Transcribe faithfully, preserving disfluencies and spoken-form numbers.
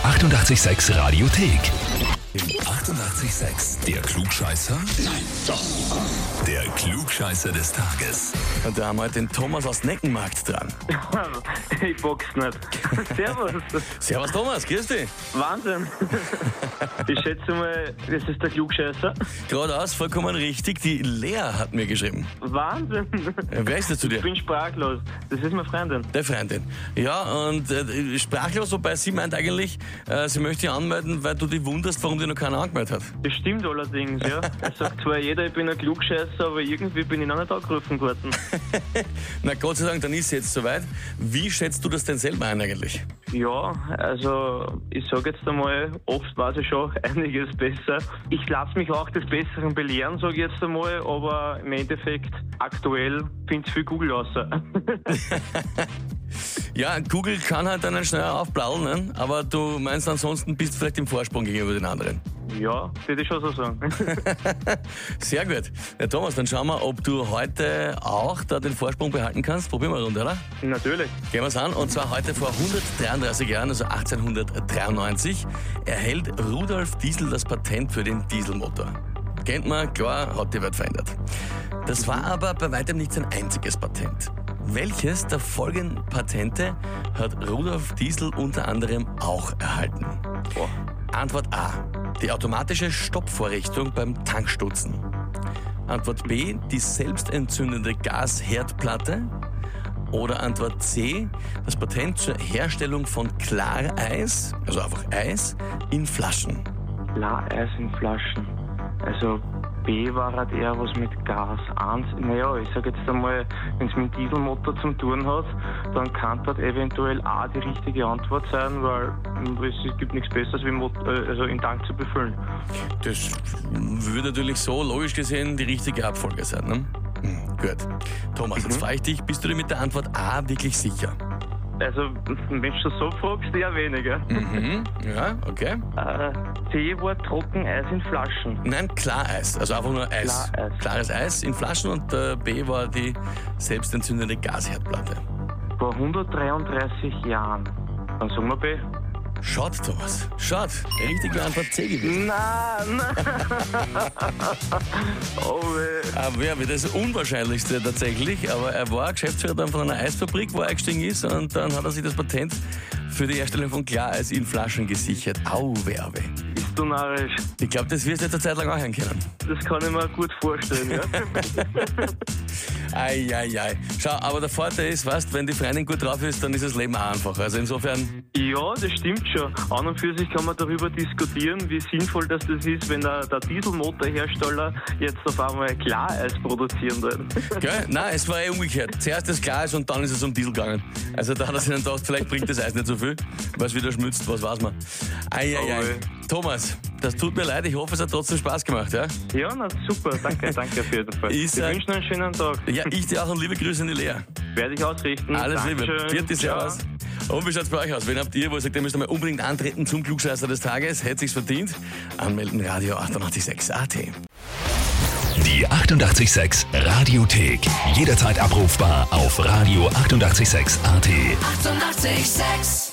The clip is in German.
achtundachtzig Komma sechs Radiothek. achtundachtzig Komma sechs. Der Klugscheißer? Nein, doch. Der Klugscheißer des Tages. Und da haben wir den Thomas aus Neckenmarkt dran. Ich box nicht. Servus. Servus Thomas, grüß dich. Wahnsinn. Ich schätze mal, das ist der Klugscheißer. Geradeaus, vollkommen richtig. Die Lea hat mir geschrieben. Wahnsinn. Äh, Wer ist das zu dir? Ich bin sprachlos. Das ist meine Freundin. Der Freundin. Ja, und äh, sprachlos, wobei sie meint eigentlich, äh, sie möchte dich anmelden, weil du dich wunderst, warum dich noch keiner angemeldet hat. Das stimmt allerdings, ja. Es sagt zwar jeder, ich bin ein Klugscheißer, aber irgendwie bin ich noch nicht angerufen worden. Na Gott sei Dank, dann ist es jetzt soweit. Wie schätzt du das denn selber ein eigentlich? Ja, also ich sage jetzt einmal, oft weiß ich schon einiges besser. Ich lasse mich auch des Besseren belehren, sage ich jetzt einmal, aber im Endeffekt aktuell findet viel Google raus. Ja, Google kann halt einen schneller aufblauen, ne? Aber du meinst ansonsten bist du vielleicht im Vorsprung gegenüber den anderen. Ja, würde ich schon so sagen. Sehr gut. Ja, Thomas, dann schauen wir, ob du heute auch da den Vorsprung behalten kannst. Probieren wir eine Runde, oder? Natürlich. Gehen wir es an. Und zwar heute vor hundertdreiunddreißig Jahren, also achtzehnhundertdreiundneunzig, erhält Rudolf Diesel das Patent für den Dieselmotor. Kennt man, klar, hat die Welt verändert. Das war aber bei weitem nicht sein einziges Patent. Welches der folgenden Patente hat Rudolf Diesel unter anderem auch erhalten? Boah. Antwort A. Die automatische Stoppvorrichtung beim Tankstutzen. Antwort B. Die selbstentzündende Gasherdplatte. Oder Antwort C. Das Patent zur Herstellung von Klareis, also einfach Eis, in Flaschen. Klareis in Flaschen. Also B war halt eher was mit Gas. Eins, naja, ich sage jetzt einmal, wenn es mit dem Dieselmotor zum tun hat, dann kann dort eventuell A die richtige Antwort sein, weil es gibt nichts Besseres, wie Mot- also in Tank zu befüllen. Das würde natürlich so logisch gesehen die richtige Abfolge sein, ne? Hm, gut. Thomas, jetzt frage ich dich, bist du dir mit der Antwort A wirklich sicher? Also, wenn du so fragst, eher weniger. Mhm, ja, okay. Äh, C war Trockeneis in Flaschen. Nein, Klareis, also einfach nur Eis. Klareis. Klares Eis in Flaschen und äh, B war die selbstentzündende Gasherdplatte. Vor hundertdreiunddreißig Jahren. Dann sagen wir B. Schaut, Thomas, schaut. Richtige Antwort C gewesen. Nein! Oh weh. Aber ja, das Unwahrscheinlichste tatsächlich, aber er war Geschäftsführer dann von einer Eisfabrik, wo er eingestiegen ist und dann hat er sich das Patent für die Herstellung von Klareis in Flaschen gesichert. Au, weh, au, weh. Bist du narrisch? Ich glaube, das wirst du jetzt eine Zeit lang auch hören können. Das kann ich mir gut vorstellen, ja. Ei, ei, ei. Schau, aber der Vorteil ist, weißt, wenn die Freundin gut drauf ist, dann ist das Leben auch einfacher. Also insofern... Ja, das stimmt schon. An und für sich kann man darüber diskutieren, wie sinnvoll das, das ist, wenn der, der Dieselmotorhersteller jetzt auf einmal Klareis produzieren wird. Gell? Nein, es war eh umgekehrt. Zuerst das Klareis und dann ist es um Diesel gegangen. Also da hat er sich dann gedacht, vielleicht bringt das Eis nicht so viel, weil es wieder schmutzt, was weiß man. Ei, ei, ei. Thomas, das tut mir leid, ich hoffe, es hat trotzdem Spaß gemacht, ja? Ja, na super, danke, danke für jeden Fall. Ist, ich äh, wünsche noch einen schönen Tag. Ja, ich dir auch und liebe Grüße an die Lea. Werde ich ausrichten. Alles Liebe. Dankeschön. Vierte Servus. Und wie schaut's bei euch aus? Wen habt ihr, wo ihr sagt, ihr müsst einmal unbedingt antreten zum Klugscheißer des Tages? Hätte sich's verdient? Anmelden, Radio achtundachtzig Komma sechs A T. Die achtundachtzig Komma sechs Radiothek. Jederzeit abrufbar auf Radio achtundachtzig Komma sechs A T. achtundachtzig Komma sechs